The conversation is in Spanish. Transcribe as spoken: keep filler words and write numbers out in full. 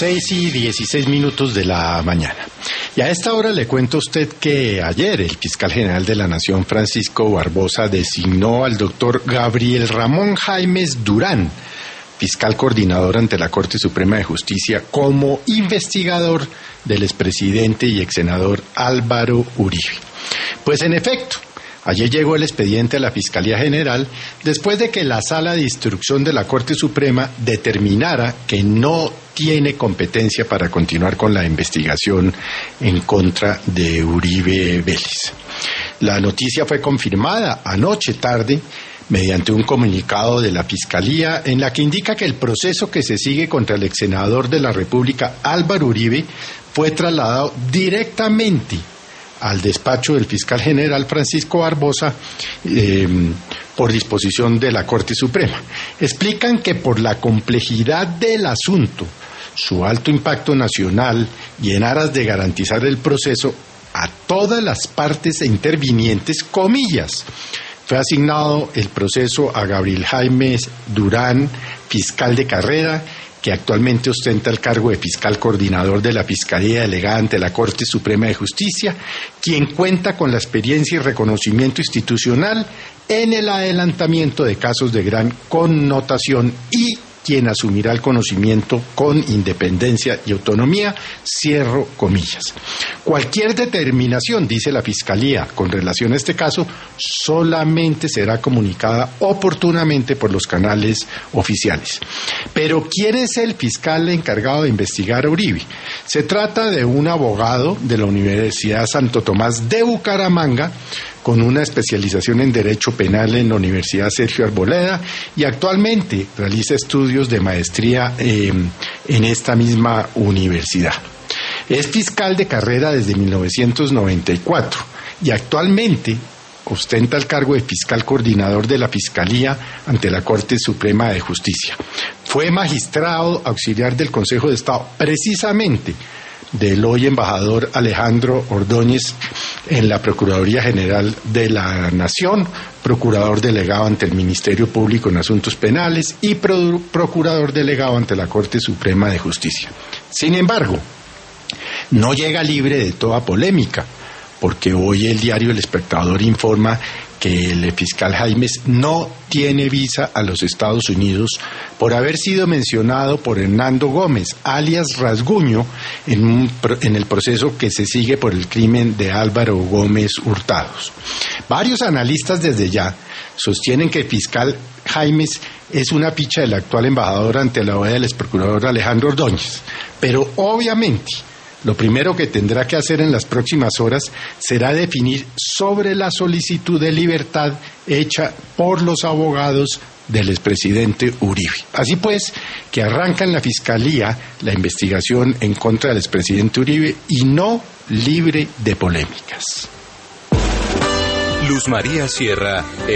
seis y dieciséis minutos de la mañana. Y a esta hora le cuento a usted que ayer el fiscal general de la Nación, Francisco Barbosa, designó al doctor Gabriel Ramón Jaimes Durán, fiscal coordinador ante la Corte Suprema de Justicia, como investigador del expresidente y exsenador Álvaro Uribe. Pues en efecto, ayer llegó el expediente a la Fiscalía General después de que la Sala de Instrucción de la Corte Suprema determinara que no tiene competencia para continuar con la investigación en contra de Uribe Vélez. La noticia fue confirmada anoche tarde mediante un comunicado de la Fiscalía en la que indica que el proceso que se sigue contra el exsenador de la República, Álvaro Uribe, fue trasladado directamente al despacho del fiscal general Francisco Barbosa eh, por disposición de la Corte Suprema. Explican que por la complejidad del asunto, su alto impacto nacional y en aras de garantizar el proceso a todas las partes intervinientes, comillas, fue asignado el proceso a Gabriel Jaimes Durán, fiscal de carrera, que actualmente ostenta el cargo de fiscal coordinador de la Fiscalía Delegada ante la Corte Suprema de Justicia, quien cuenta con la experiencia y reconocimiento institucional en el adelantamiento de casos de gran connotación y quien asumirá el conocimiento con independencia y autonomía, cierro comillas. Cualquier determinación, dice la Fiscalía, con relación a este caso, solamente será comunicada oportunamente por los canales oficiales. Pero ¿quién es el fiscal encargado de investigar a Uribe? Se trata de un abogado de la Universidad Santo Tomás de Bucaramanga, con una especialización en Derecho Penal en la Universidad Sergio Arboleda y actualmente realiza estudios de maestría eh, en esta misma universidad. Es fiscal de carrera desde mil novecientos noventa y cuatro y actualmente ostenta el cargo de fiscal coordinador de la Fiscalía ante la Corte Suprema de Justicia. Fue magistrado auxiliar del Consejo de Estado, precisamente del hoy embajador Alejandro Ordóñez en la Procuraduría General de la Nación, procurador delegado ante el Ministerio Público en Asuntos Penales y pro- procurador delegado ante la Corte Suprema de Justicia. Sin embargo, no llega libre de toda polémica, porque hoy el diario El Espectador informa que el fiscal Jaimes no tiene visa a los Estados Unidos por haber sido mencionado por Hernando Gómez, alias Rasguño, en, un, en el proceso que se sigue por el crimen de Álvaro Gómez Hurtados. Varios analistas desde ya sostienen que el fiscal Jaimes es una picha del actual embajador ante la O E A del exprocurador Alejandro Ordóñez, pero obviamente lo primero que tendrá que hacer en las próximas horas será definir sobre la solicitud de libertad hecha por los abogados del expresidente Uribe. Así pues, que arranca en la Fiscalía la investigación en contra del expresidente Uribe y no libre de polémicas. Luz María Sierra.